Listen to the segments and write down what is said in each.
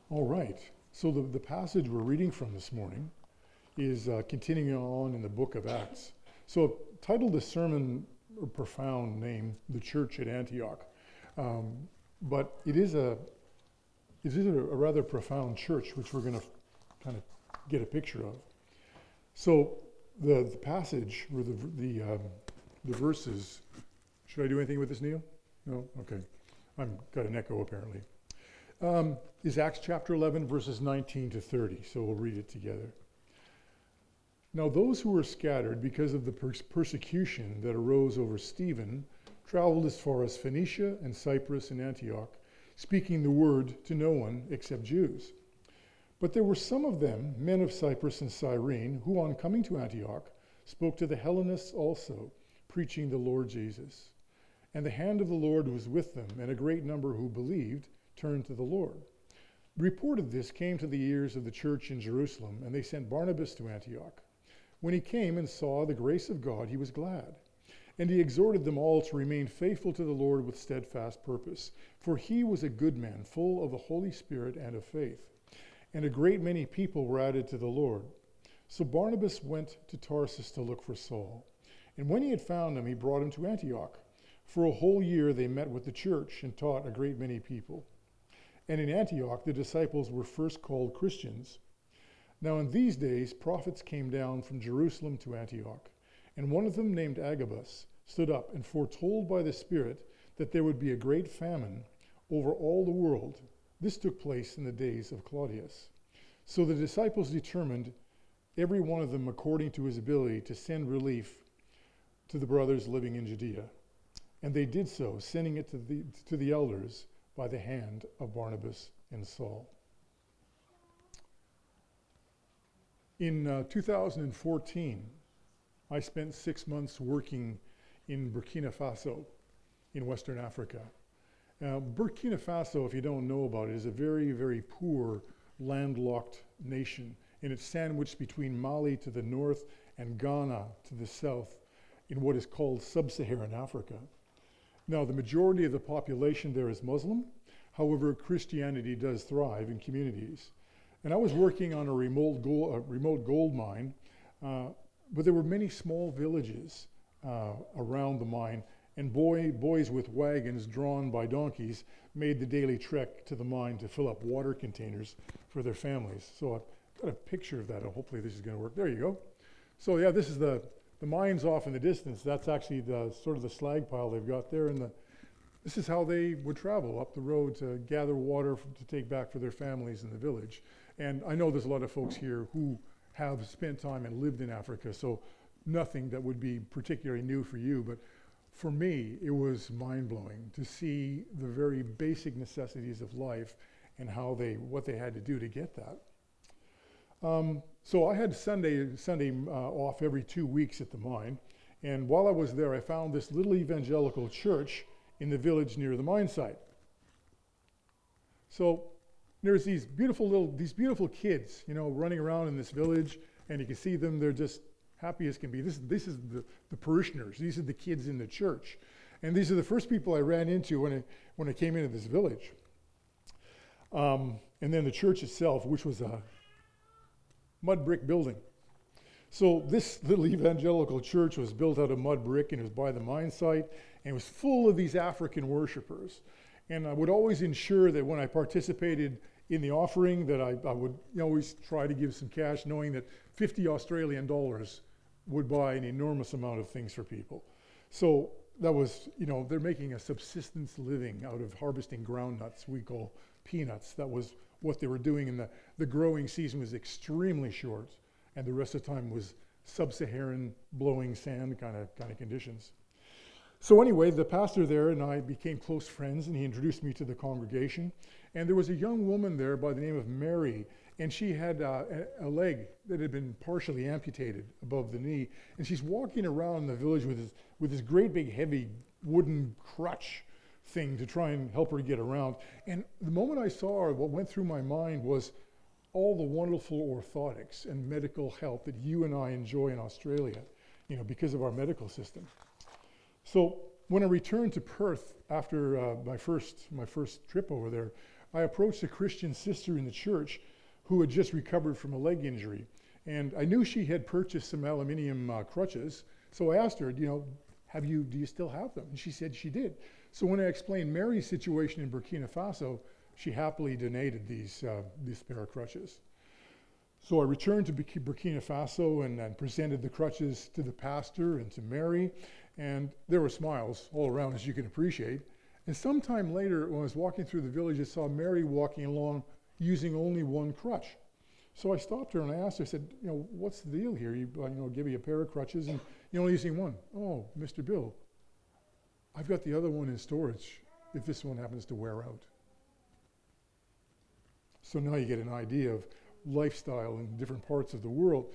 All right. So the passage we're reading from this morning is continuing on in the book of Acts. So I've titled the sermon a profound name, The Church at Antioch. But it is a rather profound church, which we're going to kind of get a picture of. So the passage, or the verses, should I do anything with this, Neil? No? Okay. I've got an echo apparently. Is Acts chapter 11, verses 19 to 30. So we'll read it together. Now those who were scattered because of the persecution that arose over Stephen traveled as far as Phoenicia and Cyprus and Antioch, speaking the word to no one except Jews. But there were some of them, men of Cyprus and Cyrene, who on coming to Antioch spoke to the Hellenists also, preaching the Lord Jesus. And the hand of the Lord was with them, and a great number who believed turned to the Lord. The report of this came to the ears of the church in Jerusalem, and they sent Barnabas to Antioch. When he came and saw the grace of God, he was glad. And he exhorted them all to remain faithful to the Lord with steadfast purpose. For he was a good man, full of the Holy Spirit and of faith. And a great many people were added to the Lord. So Barnabas went to Tarsus to look for Saul. And when he had found him, he brought him to Antioch. For a whole year they met with the church and taught a great many people. And in Antioch the disciples were first called Christians. Now in these days prophets came down from Jerusalem to Antioch, and one of them, named Agabus, stood up and foretold by the Spirit that there would be a great famine over all the world. This took place in the days of Claudius. So the disciples determined, every one of them according to his ability, to send relief to the brothers living in Judea. And they did so, sending it to the elders by the hand of Barnabas and Saul. In 2014, I spent 6 months working in Burkina Faso in Western Africa. Burkina Faso, if you don't know about it, is a very, very poor landlocked nation, and it's sandwiched between Mali to the north and Ghana to the south in what is called sub-Saharan Africa. Now, the majority of the population there is Muslim. However, Christianity does thrive in communities. And I was working on a remote gold mine, but there were many small villages around the mine, and boys with wagons drawn by donkeys made the daily trek to the mine to fill up water containers for their families. So I've got a picture of that. Hopefully this is going to work. There you go. So yeah, this is the mine's off in the distance. That's actually the sort of the slag pile they've got there, and this is how they would travel up the road to gather water to take back for their families in the village. And I know there's a lot of folks here who have spent time and lived in Africa, so nothing that would be particularly new for you, but for me, it was mind-blowing to see the very basic necessities of life and what they had to do to get that. So I had Sunday off every 2 weeks at the mine, and while I was there, I found this little evangelical church in the village near the mine site. So there's these beautiful kids, running around in this village, and you can see them, they're just happy as can be. This is the parishioners. These are the kids in the church. And these are the first people I ran into when I came into this village. And then the church itself, which was a mud brick building. So this little evangelical church was built out of mud brick, and it was by the mine site, and it was full of these African worshipers. And I would always ensure that when I participated in the offering that I would always try to give some cash, knowing that 50 Australian dollars would buy an enormous amount of things for people. So that was, they're making a subsistence living out of harvesting groundnuts we call peanuts. That was what they were doing, and the growing season was extremely short, and the rest of the time was sub-Saharan blowing sand kind of conditions. So anyway, the pastor there and I became close friends, and he introduced me to the congregation. And there was a young woman there by the name of Mary, and she had a leg that had been partially amputated above the knee. And she's walking around the village with this great big heavy wooden crutch thing to try and help her get around. And the moment I saw her, what went through my mind was all the wonderful orthotics and medical help that you and I enjoy in Australia, because of our medical system. So when I returned to Perth after my first trip over there, I approached a Christian sister in the church who had just recovered from a leg injury. And I knew she had purchased some aluminium crutches. So I asked her, do you still have them? And she said she did. So when I explained Mary's situation in Burkina Faso, she happily donated these pair of crutches. So I returned to Burkina Faso and presented the crutches to the pastor and to Mary. And there were smiles all around, as you can appreciate. And sometime later, when I was walking through the village, I saw Mary walking along using only one crutch. So I stopped her and I asked her, I said, what's the deal here? Give you a pair of crutches and you're only using one. Oh, Mr. Bill, I've got the other one in storage if this one happens to wear out. So now you get an idea of lifestyle in different parts of the world.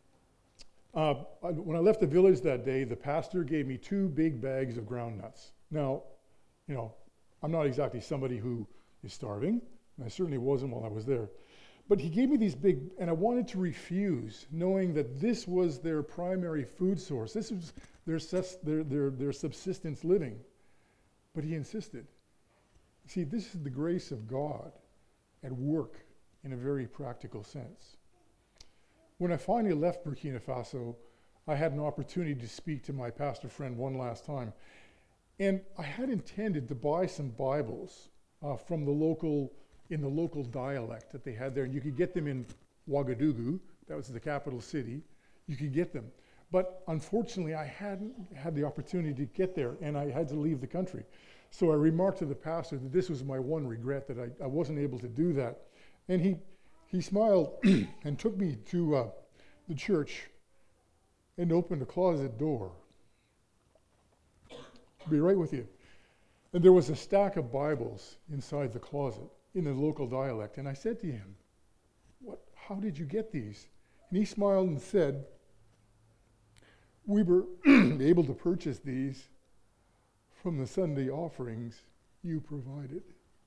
When I left the village that day, the pastor gave me 2 big bags of ground nuts. Now, I'm not exactly somebody who is starving, and I certainly wasn't while I was there. But he gave me these big, and I wanted to refuse, knowing that this was their primary food source. This was their subsistence living. But he insisted. See, this is the grace of God at work in a very practical sense. When I finally left Burkina Faso, I had an opportunity to speak to my pastor friend one last time. And I had intended to buy some Bibles from the local dialect that they had there. And you could get them in Ouagadougou, that was the capital city. You could get them. But unfortunately, I hadn't had the opportunity to get there, and I had to leave the country. So I remarked to the pastor that this was my one regret, that I wasn't able to do that. And he smiled and took me to the church and opened a closet door. I'll be right with you. And there was a stack of Bibles inside the closet in the local dialect. And I said to him, how did you get these? And he smiled and said, we were able to purchase these from the Sunday offerings you provided.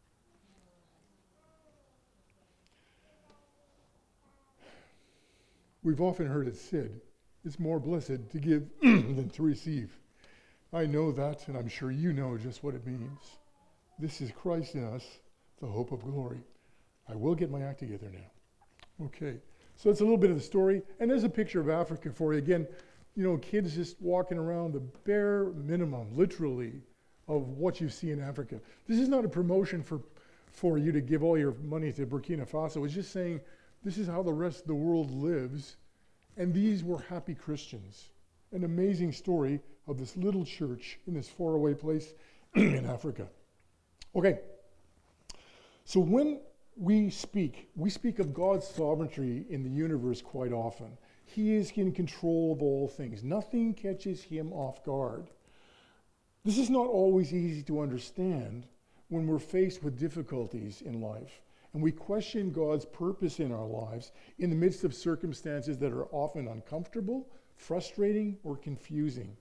We've often heard it said, it's more blessed to give than to receive. I know that, and I'm sure you know just what it means. This is Christ in us, the hope of glory. I will get my act together now. Okay, so it's a little bit of the story, and there's a picture of Africa for you. Again, kids just walking around, the bare minimum, literally, of what you see in Africa. This is not a promotion for you to give all your money to Burkina Faso. It's just saying this is how the rest of the world lives, and these were happy Christians. An amazing story of this little church in this faraway place in Africa. Okay, so when we speak of God's sovereignty in the universe quite often. He is in control of all things. Nothing catches him off guard. This is not always easy to understand when we're faced with difficulties in life, and we question God's purpose in our lives in the midst of circumstances that are often uncomfortable, frustrating, or confusing.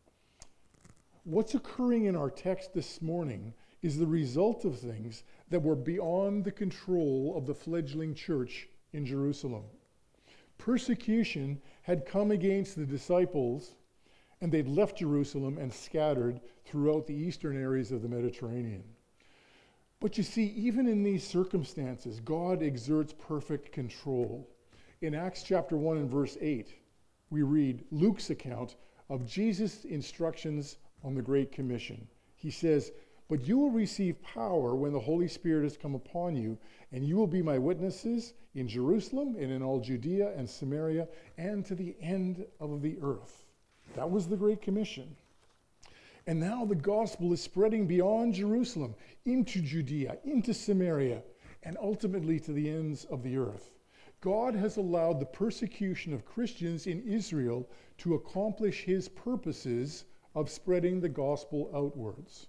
What's occurring in our text this morning is the result of things that were beyond the control of the fledgling church in Jerusalem. Persecution had come against the disciples, and they'd left Jerusalem and scattered throughout the eastern areas of the Mediterranean. But you see, even in these circumstances, God exerts perfect control. In Acts chapter 1 and verse 8, we read Luke's account of Jesus' instructions on the Great Commission. He says, "But you will receive power when the Holy Spirit has come upon you, and you will be my witnesses in Jerusalem and in all Judea and Samaria and to the end of the earth." That was the Great Commission. And now the gospel is spreading beyond Jerusalem, into Judea, into Samaria, and ultimately to the ends of the earth. God has allowed the persecution of Christians in Israel to accomplish his purposes of spreading the gospel outwards.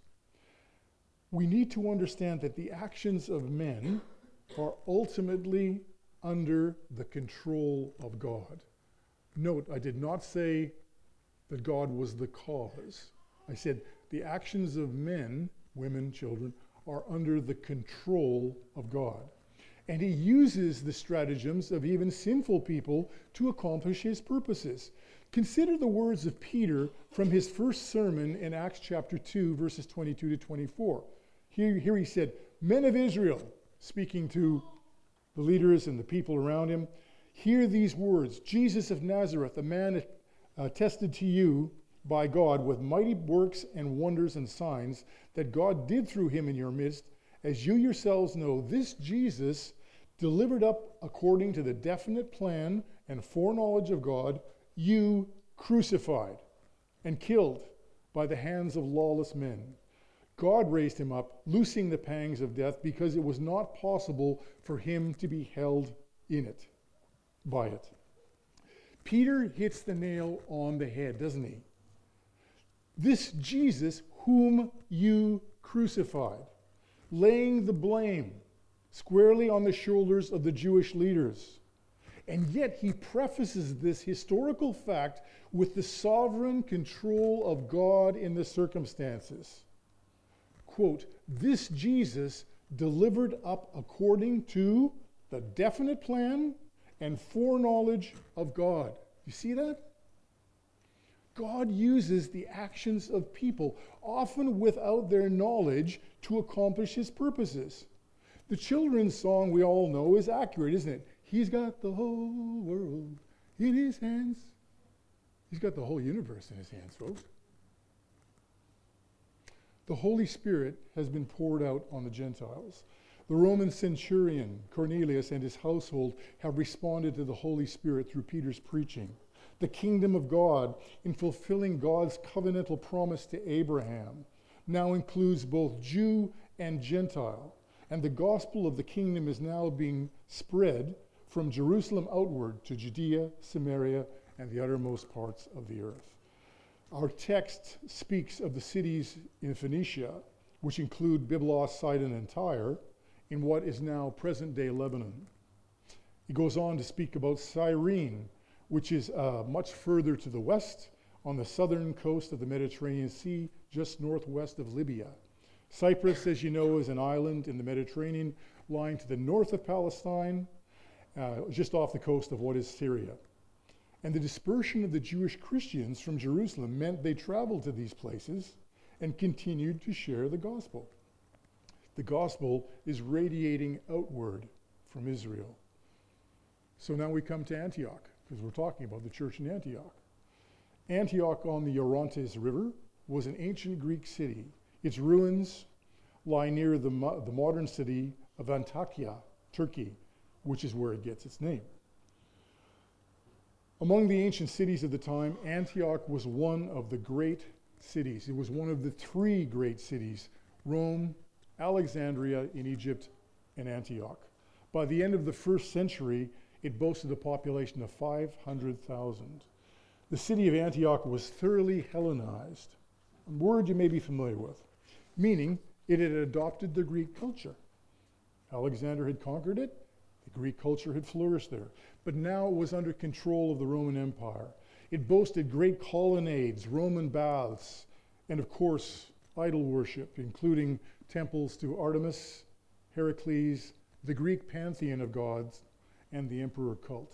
We need to understand that the actions of men are ultimately under the control of God. Note, I did not say that God was the cause. I said the actions of men, women, children, are under the control of God. And he uses the stratagems of even sinful people to accomplish his purposes. Consider the words of Peter from his first sermon in Acts chapter 2, verses 22 to 24. Here he said, "Men of Israel, speaking to the leaders and the people around him. Hear these words, Jesus of Nazareth, a man attested to you by God with mighty works and wonders and signs that God did through him in your midst, as you yourselves know, this Jesus delivered up according to the definite plan and foreknowledge of God, you crucified and killed by the hands of lawless men. God raised him up, loosing the pangs of death, because it was not possible for him to be held in it, by it. Peter hits the nail on the head, doesn't he? This Jesus whom you crucified, laying the blame squarely on the shoulders of the Jewish leaders. And yet he prefaces this historical fact with the sovereign control of God in the circumstances. Quote, this Jesus delivered up according to the definite plan and foreknowledge of God. You see that? God uses the actions of people, often without their knowledge, to accomplish his purposes. The children's song we all know is accurate, isn't it? He's got the whole world in his hands. He's got the whole universe in his hands, folks. The Holy Spirit has been poured out on the Gentiles. The Roman centurion, Cornelius, and his household have responded to the Holy Spirit through Peter's preaching. The kingdom of God, in fulfilling God's covenantal promise to Abraham, now includes both Jew and Gentile. And the gospel of the kingdom is now being spread from Jerusalem outward to Judea, Samaria, and the uttermost parts of the earth. Our text speaks of the cities in Phoenicia, which include Byblos, Sidon, and Tyre, in what is now present-day Lebanon. He goes on to speak about Cyrene, which is much further to the west on the southern coast of the Mediterranean Sea, just northwest of Libya. Cyprus, as you know, is an island in the Mediterranean lying to the north of Palestine, just off the coast of what is Syria. And the dispersion of the Jewish Christians from Jerusalem meant they traveled to these places and continued to share the gospel. The gospel is radiating outward from Israel. So now we come to Antioch, because we're talking about the church in Antioch. Antioch on the Orontes River was an ancient Greek city. Its ruins lie near the modern city of Antakya, Turkey, which is where it gets its name. Among the ancient cities of the time, Antioch was one of the great cities. It was one of the three great cities: Rome, Alexandria in Egypt, and Antioch. By the end of the first century, it boasted a population of 500,000. The city of Antioch was thoroughly Hellenized, a word you may be familiar with, meaning it had adopted the Greek culture. Alexander had conquered it, the Greek culture had flourished there, but now it was under control of the Roman Empire. It boasted great colonnades, Roman baths, and of course, idol worship, including temples to Artemis, Heracles, the Greek pantheon of gods, and the emperor cult.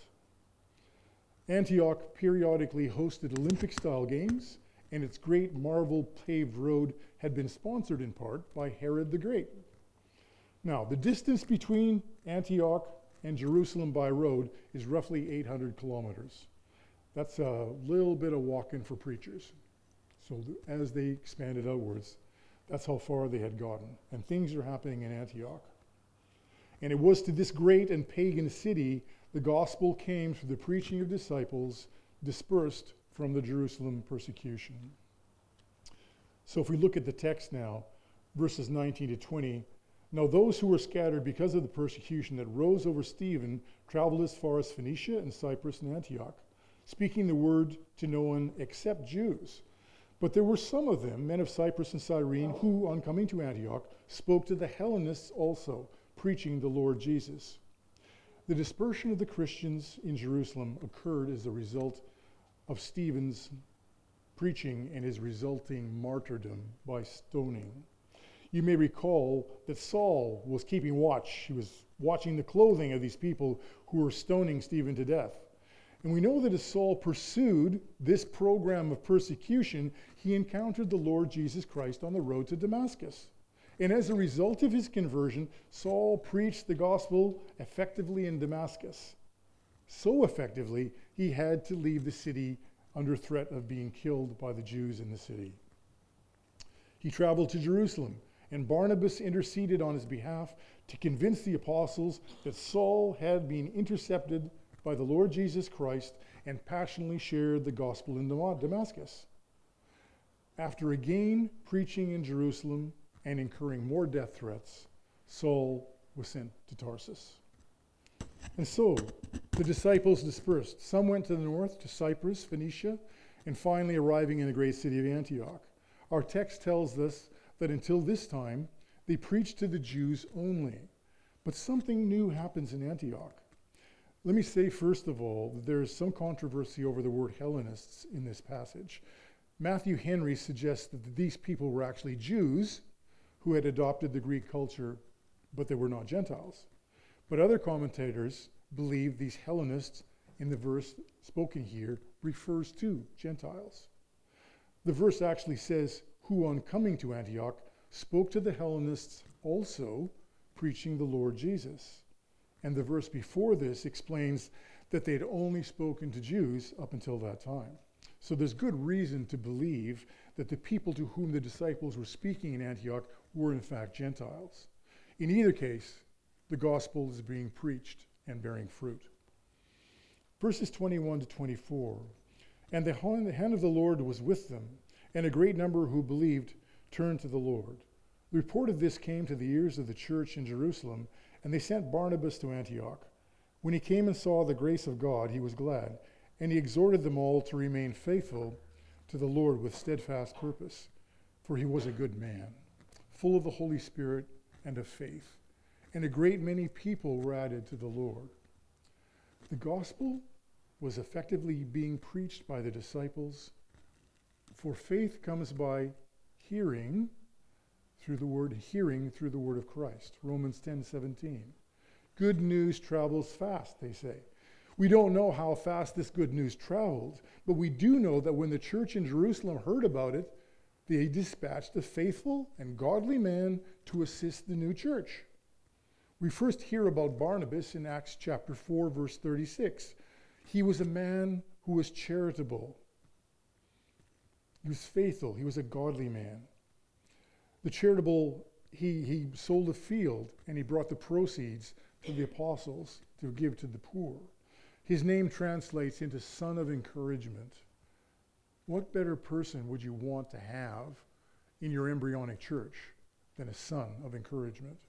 Antioch periodically hosted Olympic-style games, and its great marble paved road had been sponsored in part by Herod the Great. Now, the distance between Antioch and Jerusalem by road is roughly 800 kilometers. That's a little bit of walking for preachers. So as they expanded outwards, that's how far they had gotten. And things are happening in Antioch. And it was to this great and pagan city the gospel came through the preaching of disciples dispersed from the Jerusalem persecution. So if we look at the text now, verses 19 to 20, now those who were scattered because of the persecution that rose over Stephen traveled as far as Phoenicia and Cyprus and Antioch, speaking the word to no one except Jews. But there were some of them, men of Cyprus and Cyrene, who, on coming to Antioch, spoke to the Hellenists also, preaching the Lord Jesus. The dispersion of the Christians in Jerusalem occurred as a result of Stephen's preaching and his resulting martyrdom by stoning. You may recall that Saul was keeping watch. He was watching the clothing of these people who were stoning Stephen to death. And we know that as Saul pursued this program of persecution, he encountered the Lord Jesus Christ on the road to Damascus. And as a result of his conversion, Saul preached the gospel effectively in Damascus. So effectively, he had to leave the city under threat of being killed by the Jews in the city. He traveled to Jerusalem, and Barnabas interceded on his behalf to convince the apostles that Saul had been intercepted by the Lord Jesus Christ and passionately shared the gospel in Damascus. After again preaching in Jerusalem and incurring more death threats, Saul was sent to Tarsus. And so the disciples dispersed. Some went to the north, to Cyprus, Phoenicia, and finally arriving in the great city of Antioch. Our text tells us that until this time, they preached to the Jews only. But something new happens in Antioch. Let me say, first of all, that there is some controversy over the word Hellenists in this passage. Matthew Henry suggests that these people were actually Jews who had adopted the Greek culture, but they were not Gentiles. But other commentators believe these Hellenists in the verse spoken here refers to Gentiles. The verse actually says, who on coming to Antioch spoke to the Hellenists also, preaching the Lord Jesus. And the verse before this explains that they had only spoken to Jews up until that time. So there's good reason to believe that the people to whom the disciples were speaking in Antioch were in fact Gentiles. In either case, the gospel is being preached and bearing fruit. Verses 21 to 24. And the hand of the Lord was with them, and a great number who believed turned to the Lord. The report of this came to the ears of the church in Jerusalem, and they sent Barnabas to Antioch. When he came and saw the grace of God, he was glad, and he exhorted them all to remain faithful to the Lord with steadfast purpose. For he was a good man, full of the Holy Spirit and of faith. And a great many people were added to the Lord. The gospel was effectively being preached by the disciples. For faith comes by hearing through the word of Christ. Romans 10:17. Good news travels fast, they say. We don't know how fast this good news traveled, but we do know that when the church in Jerusalem heard about it, they dispatched a faithful and godly man to assist the new church. We first hear about Barnabas in Acts chapter 4, verse 36. He was a man who was charitable. He was faithful. He was a godly man. The charitable, he sold a field and he brought the proceeds to the apostles to give to the poor. His name translates into son of encouragement. What better person would you want to have in your embryonic church than a son of encouragement?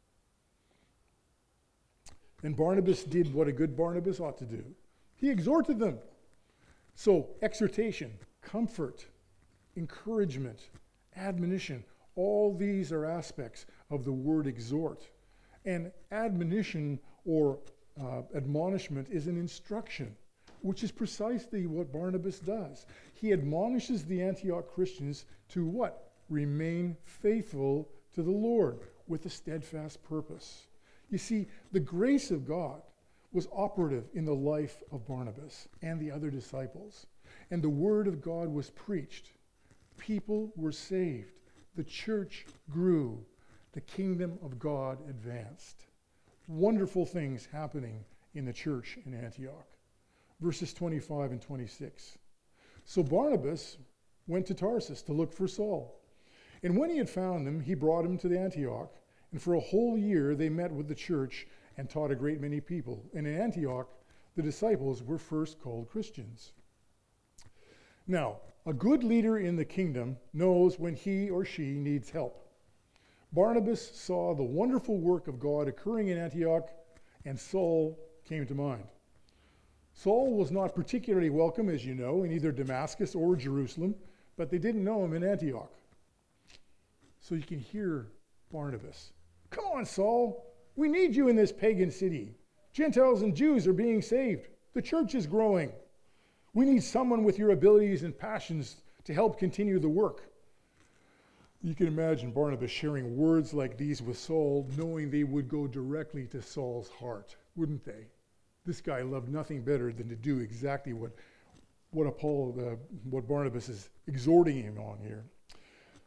And Barnabas did what a good Barnabas ought to do. He exhorted them. So exhortation, comfort, encouragement, admonition, all these are aspects of the word exhort. And admonition or admonishment is an instruction, which is precisely what Barnabas does. He admonishes the Antioch Christians to what? Remain faithful to the Lord with a steadfast purpose. You see, the grace of God was operative in the life of Barnabas and the other disciples. And the word of God was preached. People were saved. The church grew. The kingdom of God advanced. Wonderful things happening in the church in Antioch. Verses 25 and 26. So Barnabas went to Tarsus to look for Saul. And when he had found him, he brought him to Antioch. And for a whole year they met with the church and taught a great many people. And in Antioch, the disciples were first called Christians. Now, a good leader in the kingdom knows when he or she needs help. Barnabas saw the wonderful work of God occurring in Antioch, and Saul came to mind. Saul was not particularly welcome, as you know, in either Damascus or Jerusalem, but they didn't know him in Antioch. So you can hear Barnabas. Come on, Saul. We need you in this pagan city. Gentiles and Jews are being saved. The church is growing. We need someone with your abilities and passions to help continue the work. You can imagine Barnabas sharing words like these with Saul, knowing they would go directly to Saul's heart, wouldn't they? This guy loved nothing better than to do exactly what Barnabas is exhorting him on here.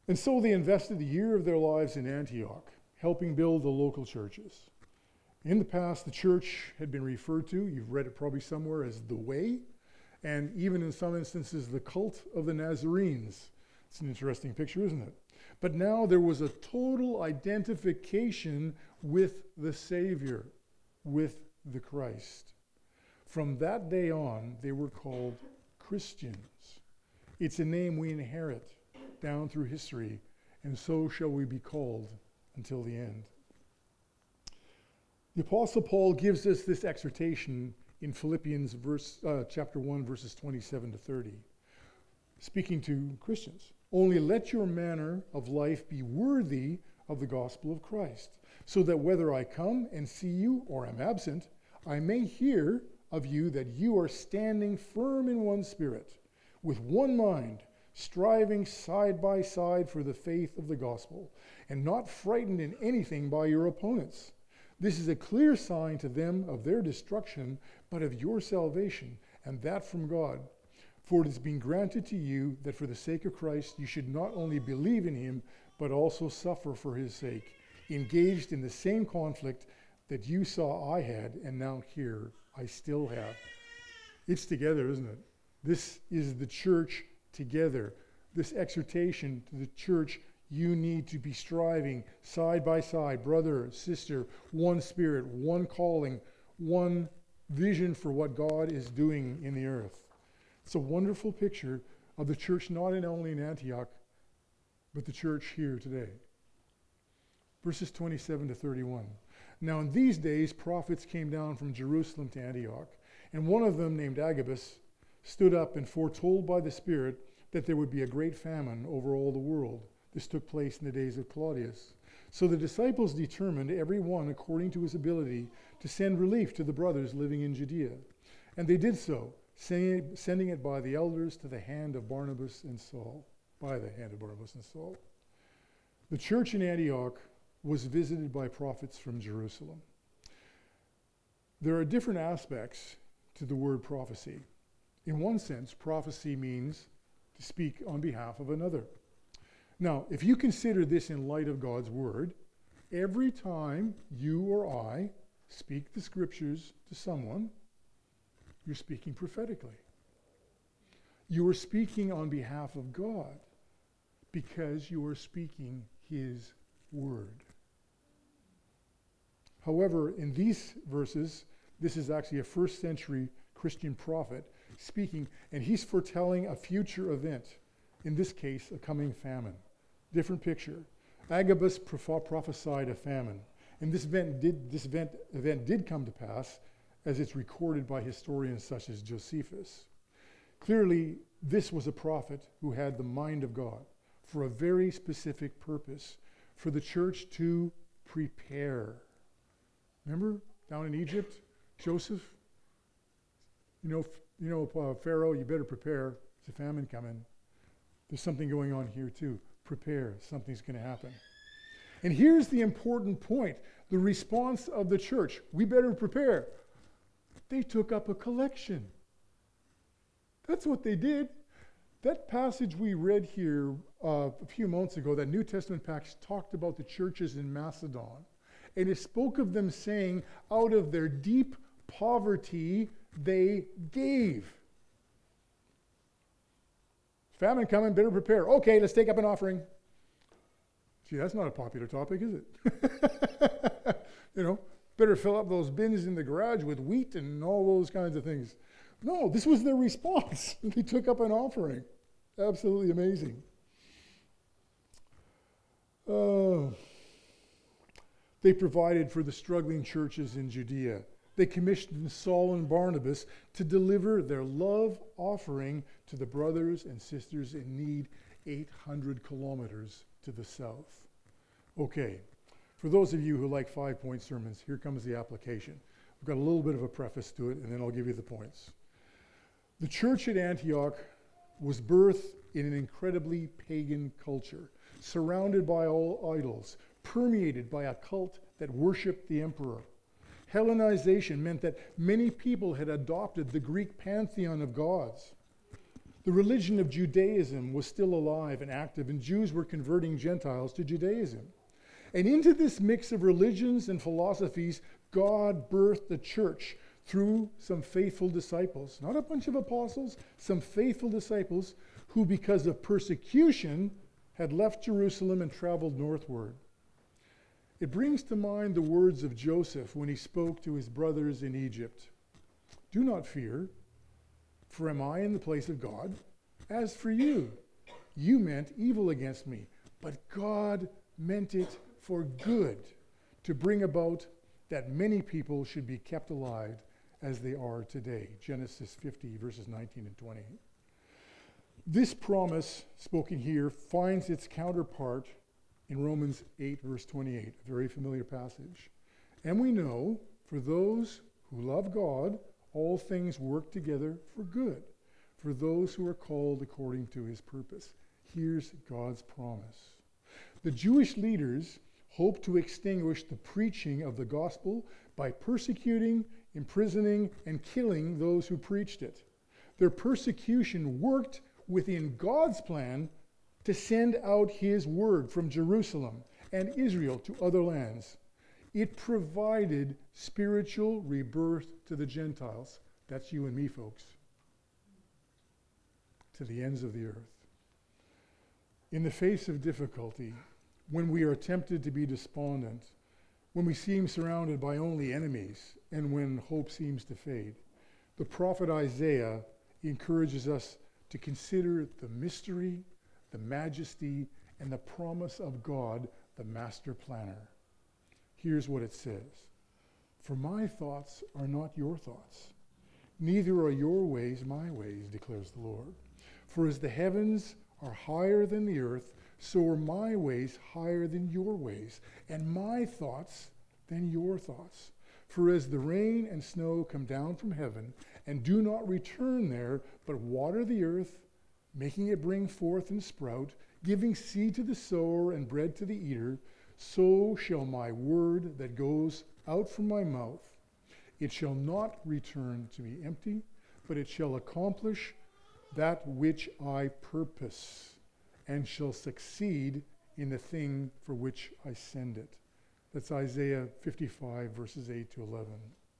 And so they invested a year of their lives in Antioch, helping build the local churches. In the past, the church had been referred to, you've read it probably somewhere, as the Way, and even in some instances, the cult of the Nazarenes. It's an interesting picture, isn't it? But now there was a total identification with the Savior, with the Christ. From that day on, they were called Christians. It's a name we inherit down through history, and so shall we be called until the end. The Apostle Paul gives us this exhortation in Philippians chapter 1, verses 27 to 30, speaking to Christians. Only let your manner of life be worthy of the gospel of Christ, so that whether I come and see you or am absent, I may hear of you that you are standing firm in one spirit, with one mind, striving side by side for the faith of the gospel, and not frightened in anything by your opponents. This is a clear sign to them of their destruction, but of your salvation, and that from God. For it has been granted to you that for the sake of Christ you should not only believe in him, but also suffer for his sake, engaged in the same conflict that you saw I had, and now here I still have. It's together, isn't it? This is the church together. This exhortation to the church, you need to be striving side by side, brother, sister, one spirit, one calling, one vision for what God is doing in the earth. It's a wonderful picture of the church not only in Antioch, but the church here today. Verses 27 to 31. Now in these days prophets came down from Jerusalem to Antioch, and one of them, named Agabus, stood up and foretold by the Spirit that there would be a great famine over all the world. This took place in the days of Claudius. So the disciples determined, every one according to his ability, to send relief to the brothers living in Judea. And they did so, sending it by the elders to the hand of Barnabas and Saul. The church in Antioch was visited by prophets from Jerusalem. There are different aspects to the word prophecy. In one sense, prophecy means to speak on behalf of another. Now, if you consider this in light of God's word, every time you or I speak the scriptures to someone, you're speaking prophetically. You are speaking on behalf of God because you are speaking his word. However, in these verses, this is actually a first century Christian prophet speaking, and he's foretelling a future event, in this case, a coming famine. Different picture. Agabus prophesied a famine, and this event did come to pass, as it's recorded by historians such as Josephus. Clearly, this was a prophet who had the mind of God for a very specific purpose, for the church to prepare. Remember down in Egypt, Joseph? Pharaoh, you better prepare. There's a famine coming. There's something going on here too. Prepare. Something's going to happen. And here's the important point. The response of the church. We better prepare. They took up a collection. That's what they did. That passage we read here a few months ago, that New Testament passage, talked about the churches in Macedon. And it spoke of them saying, out of their deep poverty, they gave. Famine coming, better prepare. Okay, let's take up an offering. Gee, that's not a popular topic, is it? Better fill up those bins in the garage with wheat and all those kinds of things. No, this was their response. They took up an offering. Absolutely amazing. They provided for the struggling churches in Judea. They commissioned Saul and Barnabas to deliver their love offering to the brothers and sisters in need 800 kilometers to the south. Okay, for those of you who like 5-point sermons, here comes the application. I've got a little bit of a preface to it, and then I'll give you the points. The church at Antioch was birthed in an incredibly pagan culture, surrounded by all idols, permeated by a cult that worshipped the emperor. Hellenization meant that many people had adopted the Greek pantheon of gods. The religion of Judaism was still alive and active, and Jews were converting Gentiles to Judaism. And into this mix of religions and philosophies, God birthed the church through some faithful disciples. Not a bunch of apostles, some faithful disciples who, because of persecution, had left Jerusalem and traveled northward. It brings to mind the words of Joseph when he spoke to his brothers in Egypt. Do not fear, for am I in the place of God? As for you, you meant evil against me, but God meant it for good, to bring about that many people should be kept alive as they are today. Genesis 50, verses 19 and 20. This promise spoken here finds its counterpart in Romans 8, verse 28, a very familiar passage. And we know, for those who love God, all things work together for good, for those who are called according to his purpose. Here's God's promise. The Jewish leaders hoped to extinguish the preaching of the gospel by persecuting, imprisoning, and killing those who preached it. Their persecution worked within God's plan to send out his word from Jerusalem and Israel to other lands. It provided spiritual rebirth to the Gentiles. That's you and me, folks. To the ends of the earth. In the face of difficulty, when we are tempted to be despondent, when we seem surrounded by only enemies, and when hope seems to fade, the prophet Isaiah encourages us to consider the mystery, the majesty, and the promise of God, the master planner. Here's what it says. For my thoughts are not your thoughts, neither are your ways my ways, declares the Lord. For as the heavens are higher than the earth, so are my ways higher than your ways, and my thoughts than your thoughts. For as the rain and snow come down from heaven, and do not return there, but water the earth, making it bring forth and sprout, giving seed to the sower and bread to the eater, so shall my word that goes out from my mouth. It shall not return to me empty, but it shall accomplish that which I purpose, and shall succeed in the thing for which I send it. That's Isaiah 55, verses 8 to 11.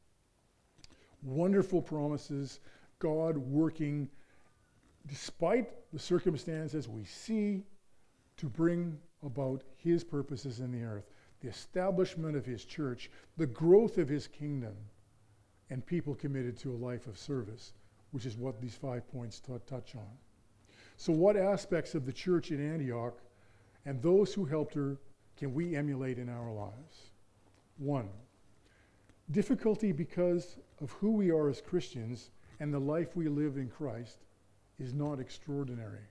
Wonderful promises, God working despite the circumstances we see to bring about his purposes in the earth, the establishment of his church, the growth of his kingdom, and people committed to a life of service, which is what these 5 points touch on. So what aspects of the church in Antioch and those who helped her can we emulate in our lives? 1, difficulty because of who we are as Christians and the life we live in Christ is not extraordinary.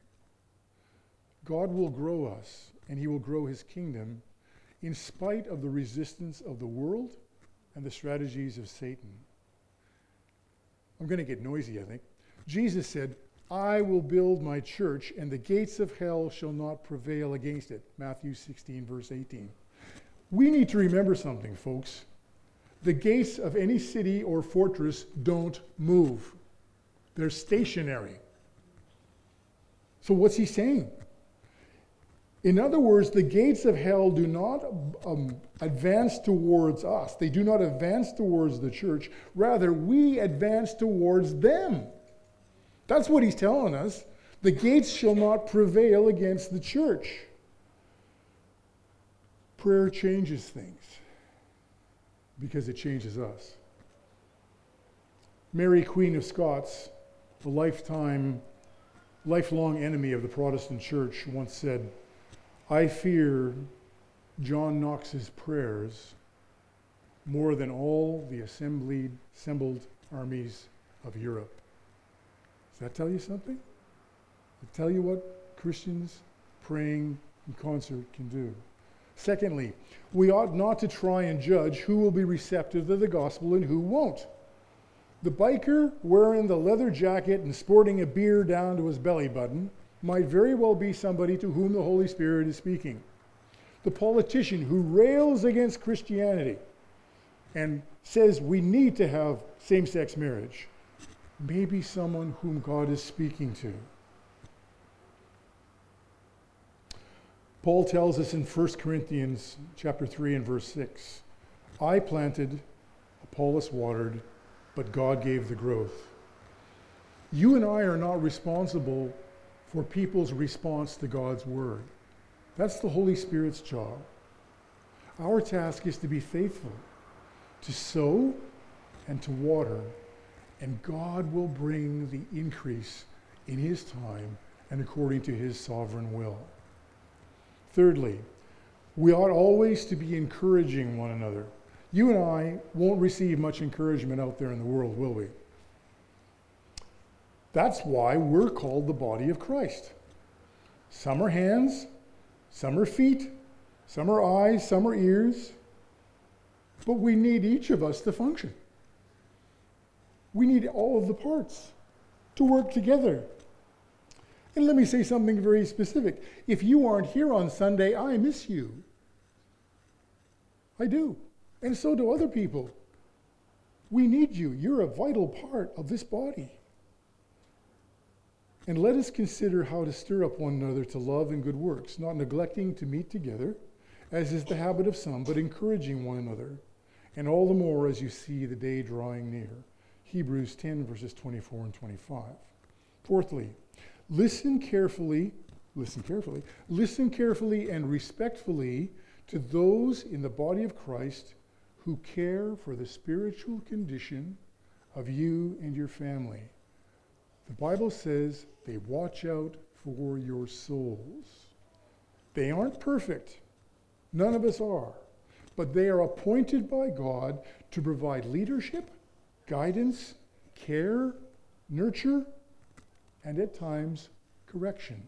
God will grow us and he will grow his kingdom in spite of the resistance of the world and the strategies of Satan. I'm going to get noisy, I think. Jesus said, I will build my church, and the gates of hell shall not prevail against it. Matthew 16, verse 18. We need to remember something, folks. The gates of any city or fortress don't move. They're stationary. So what's he saying? In other words, the gates of hell do not advance towards us. They do not advance towards the church. Rather, we advance towards them. That's what he's telling us. The gates shall not prevail against the church. Prayer changes things because it changes us. Mary, Queen of Scots, a lifelong enemy of the Protestant church, once said, I fear John Knox's prayers more than all the assembled armies of Europe. Does that tell you something? Does it tell you what Christians praying in concert can do? Secondly, we ought not to try and judge who will be receptive to the gospel and who won't. The biker wearing the leather jacket and sporting a beer down to his belly button might very well be somebody to whom the Holy Spirit is speaking. The politician who rails against Christianity and says we need to have same-sex marriage may be someone whom God is speaking to. Paul tells us in 1 Corinthians chapter 3 and verse 6, I planted, Apollos watered, but God gave the growth. You and I are not responsible for people's response to God's word. That's the Holy Spirit's job. Our task is to be faithful, to sow and to water, and God will bring the increase in his time and according to his sovereign will. Thirdly, we ought always to be encouraging one another. You and I won't receive much encouragement out there in the world, will we? That's why we're called the body of Christ. Some are hands, some are feet, some are eyes, some are ears, but we need each of us to function. We need all of the parts to work together. And let me say something very specific. If you aren't here on Sunday, I miss you. I do. And so do other people. We need you. You're a vital part of this body. And let us consider how to stir up one another to love and good works, not neglecting to meet together, as is the habit of some, but encouraging one another, and all the more as you see the day drawing near. Hebrews 10, verses 24 and 25. Fourthly, listen carefully and respectfully to those in the body of Christ who care for the spiritual condition of you and your family. The Bible says they watch out for your souls. They aren't perfect. None of us are. But they are appointed by God to provide leadership, guidance, care, nurture, and at times correction.